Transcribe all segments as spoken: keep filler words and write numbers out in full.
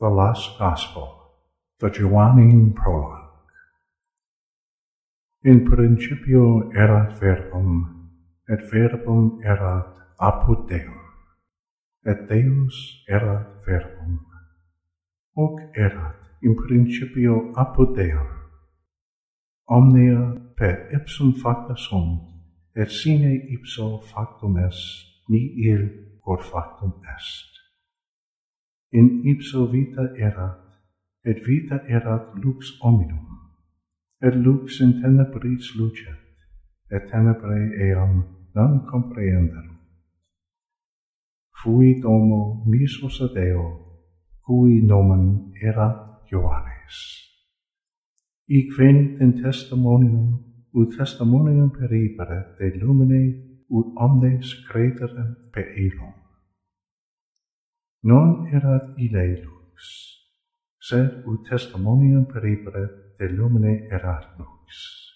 The Last Gospel, the Johannine Prologue. In principio erat verbum, et verbum erat apud Deum, et Deus erat verbum. Hoc erat in principio apud Deum. Omnia per ipsum facta sunt, et sine ipso factum est, nihil quod factum est. In ipso vita erat, et vita erat lux hominum, et lux in tenebris lucet, et tenebrae eam non comprehenderunt. Fuit homo missus ad Deo, cui nomen erat Johannes. Hic venit in testimonium, ut testimonium peribere de lumine, ut omnes crederent per illum. Non erat ille lux, sed ut testimonium peribere de lumine erat lux.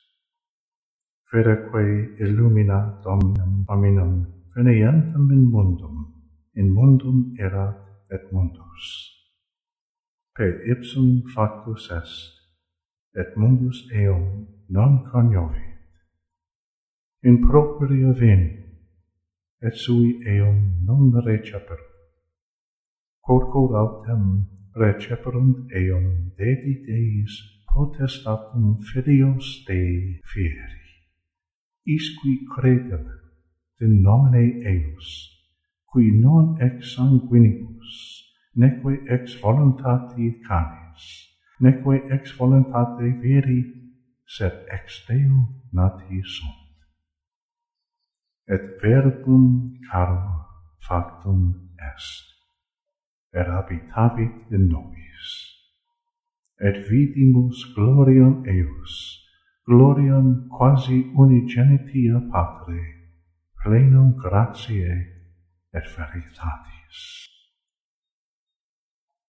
Feraque illumina Dominum hominum venientem in mundum, in mundum erat et mundus. Per ipsum factus est, et mundus eum non cognovit. In propria venit, et sui eum non receperunt. Quodquod autem receperunt eum dedi Deis potestatem filios Dei fieri. Isqui credere de nomine eius, qui non ex sanguinibus, neque ex voluntati canis, neque ex voluntate viri, sed ex Deo nati sunt. Et verbum caro factum est, et habitavit in nobis. Et vidimus gloriam eius, gloriam quasi unigenitia Patre, plenum gratiae et veritatis.